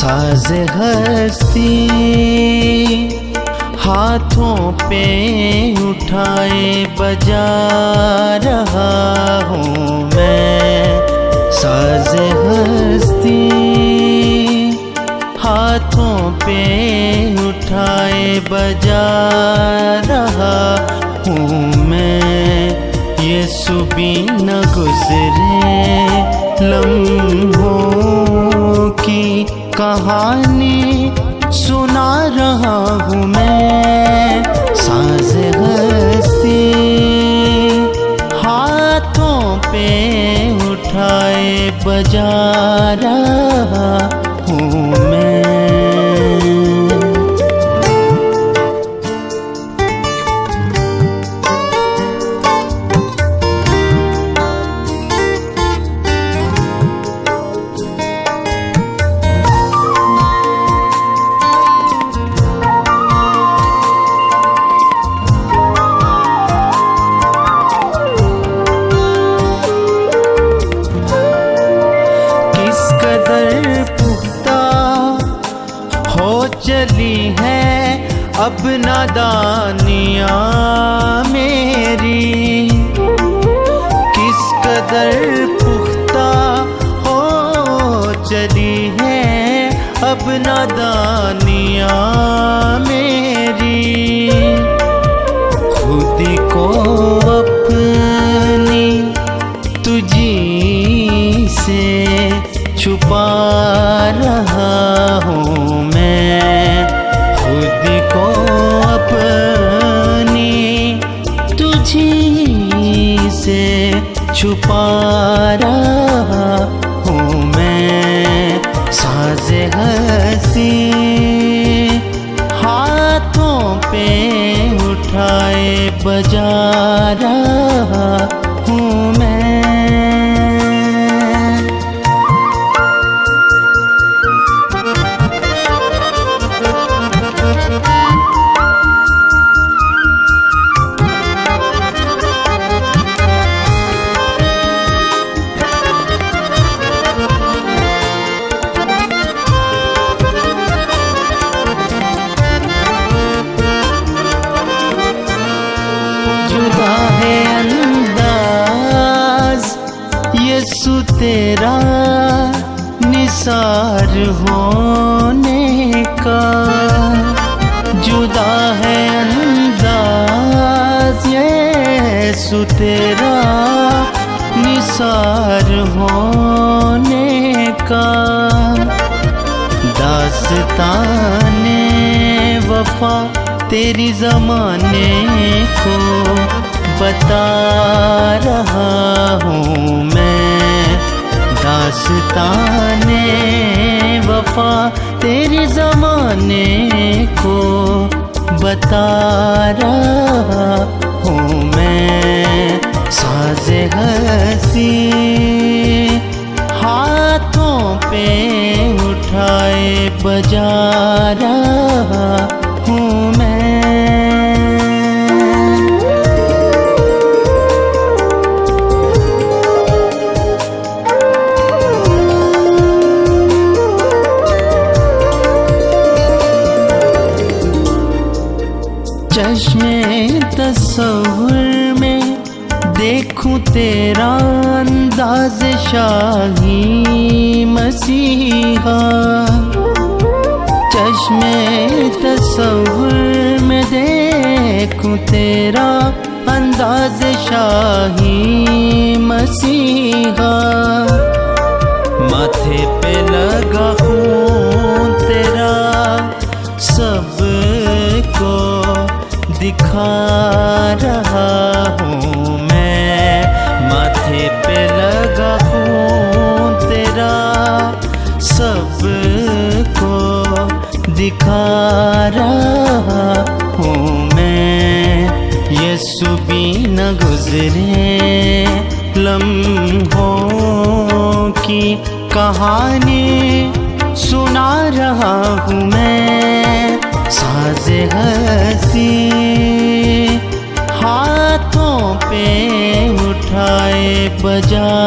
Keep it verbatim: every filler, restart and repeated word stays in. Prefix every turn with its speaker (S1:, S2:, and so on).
S1: साज़ हस्ती हाथों पे उठाए बजा रहा हूँ मैं। साज़ हस्ती हाथों पे उठाए बजा रहा हूँ मैं। यीशु भी न गुज़रे लम्हों की कहानी सुना रहा हूँ मैं। साज़ हस्ती हाथों पे उठाए बजा रहा हूँ मैं। चली है अब नादानियाँ मेरी, किस कदर पुख्ता हो चली है अब नादानियाँ मेरी। खुद को अपनी तुझी से छुपा रहा हूँ मैं। खुद को अपनी तुझी से छुपा रहा हूँ मैं। साज़ हस्ती हाथों पे उठाए बजा रहा हूँ मैं। जुदा है अंदाज यीशु तेरा निसार होने का। जुदा है अंदाज यीशु तेरा निसार होने का। दास्ताने वफा तेरी ज़माने को बता रहा हूँ मैं। दास्ताने वफा तेरी ज़माने को बता रहा हूँ मैं। साज़ हस्ती हाथों पे उठाए बजा रहा हूँ मैं। चश्मे तस्वुर में देखूं तेरा अंदाज़ शाही मसीहा। चश्मे तस्वुर में देखूं तेरा अंदाज़ शाही मसीहा। माथे पे लगा हूँ तेरा सबको दिखा रहा हूँ मैं। माथे पे लगा हूँ तेरा सबको दिखा रहा हूँ मैं। यीशु भी न गुज़रे लम्हों की कहानी सुना रहा हूँ मैं। साज़ हस्ती हाथों पे उठाए बजा